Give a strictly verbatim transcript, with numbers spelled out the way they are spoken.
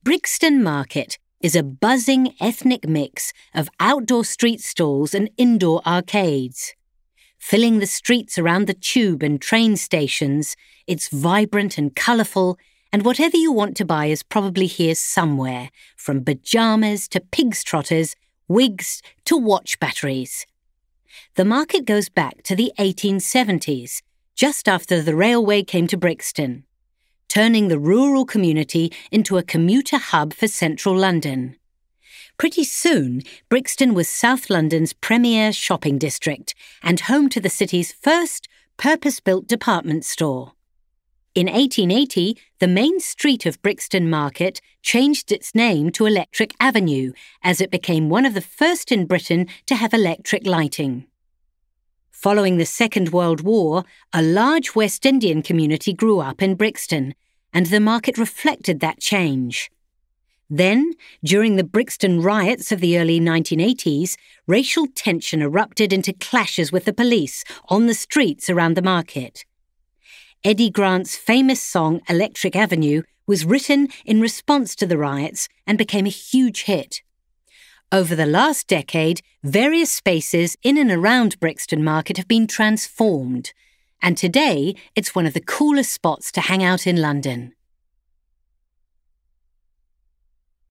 Brixton Market is a buzzing ethnic mix of outdoor street stalls and indoor arcades. Filling the streets around the tube and train stations, it's vibrant and colourful, and whatever you want to buy is probably here somewhere, from pyjamas to pig's trotters, wigs to watch batteries. The market goes back to the eighteen seventies, just after the railway came to Brixton, turning the rural community into a commuter hub for central London. Pretty soon, Brixton was South London's premier shopping district and home to the city's first purpose-built department store. In eighteen eighty, the main street of Brixton Market changed its name to Electric Avenue as it became one of the first in Britain to have electric lighting. Following the Second World War, a large West Indian community grew up in Brixton, and the market reflected that change. Then, during the Brixton riots of the early nineteen eighties, racial tension erupted into clashes with the police on the streets around the market. Eddie Grant's famous song Electric Avenue was written in response to the riots and became a huge hit. Over the last decade, various spaces in and around Brixton Market have been transformed, and today it's one of the coolest spots to hang out in London.